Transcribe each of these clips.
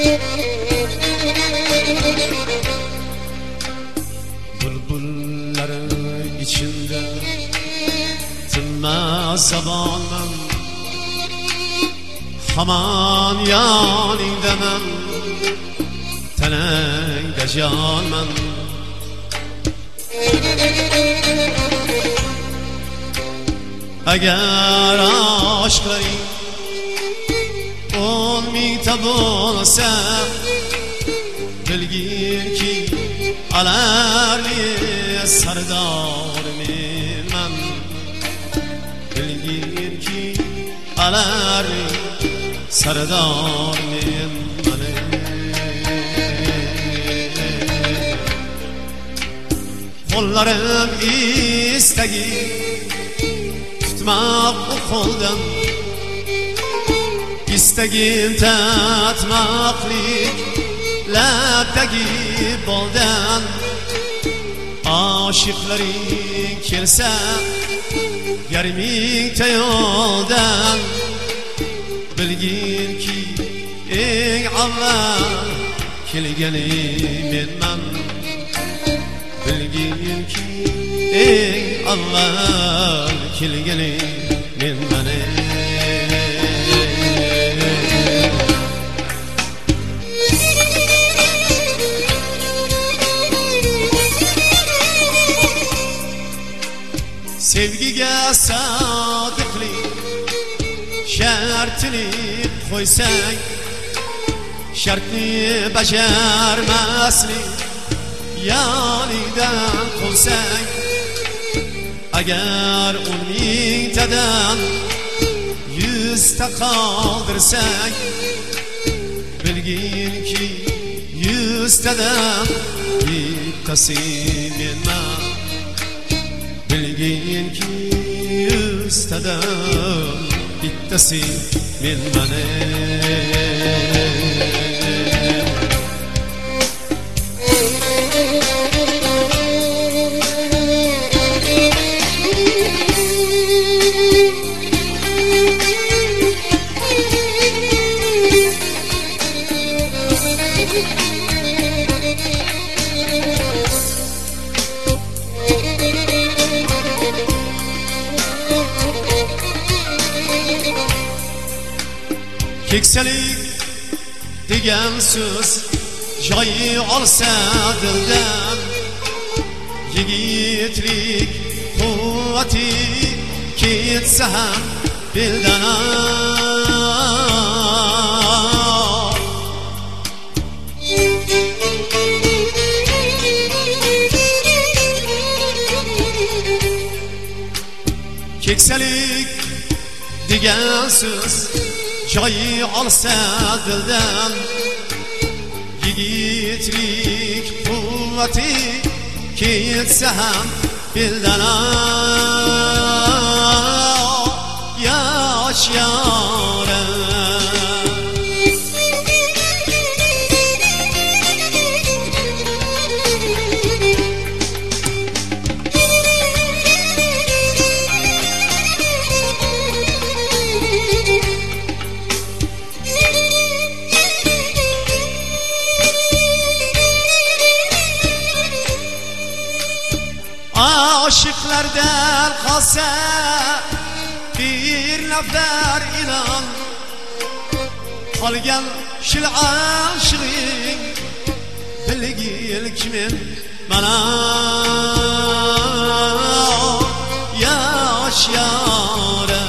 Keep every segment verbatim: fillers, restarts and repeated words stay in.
Bülbüllerin içinde tinmez zamanım, haman yaningdaman, tanangda jonman. Agar aşklaring o'n mingta bo'lsa, bilginki alarli sardorman. Bilginki alarli sardorman. Qo'llarim istagi tutmak o qo'ldan, istagim tatmoqlik labdagi boldan. Oshiqlaring kelsa yarmingta yo'ldan, bilginki eng avval kelganim menman. Bilginki eng avval kelganim menman. Sevgiga sodiqlik shartini qo'ysang, shartni bajarmaslik yoningdan qolsang, agar o'n mingtadan yuzta qoldirsang, bilginki yuztadan bittasi menman. Bilginki yuztadan bittasi menman. Keksalik degan so'z joyi olsa dildan, yigitlik quvvati ketsa ham beldan. Keksalik degan so'z joyi olsa dildan, yigitlik quvvati ketsa ham beldan. Yosh yorim Aşıklardan kalsa bir nafar inan, qolgan shil aşığın bilgil kimin mana. Yosh yorim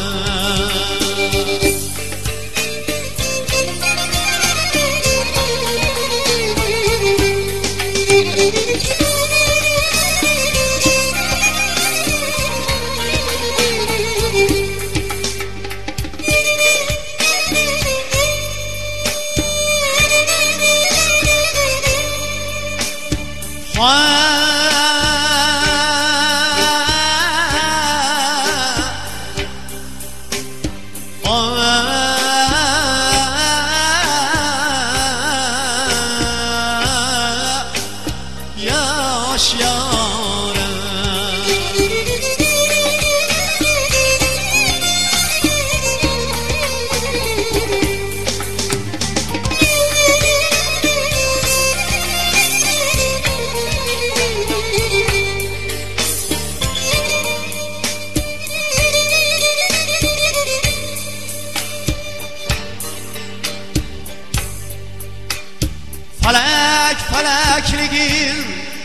felek felekligin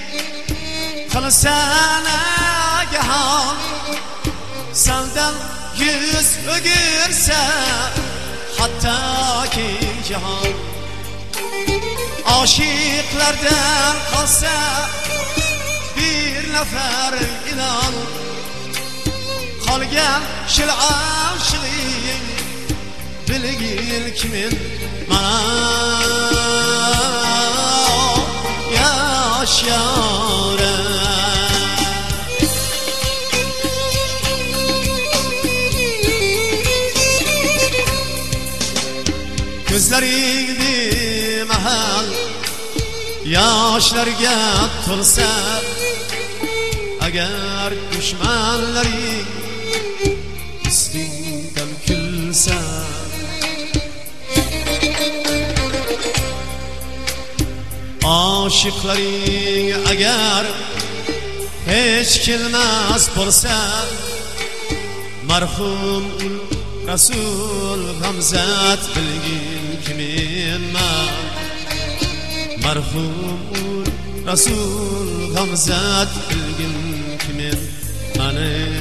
kılsana gahan senden yüz ögürse hatta ki cihan aşıklardan kalsa bir nefer inan kalgan şil aşığın bilgin kimin mana yaşyara gözleringdi mahal yaşlarga to'lsa agar dushmanlaring ustingdan kulsa oshiqlaring agar hech kelmas bo'lsa marhum Rasul g'amzat bilgin kimenman marhum Rasul g'amzat bilgin kimen mani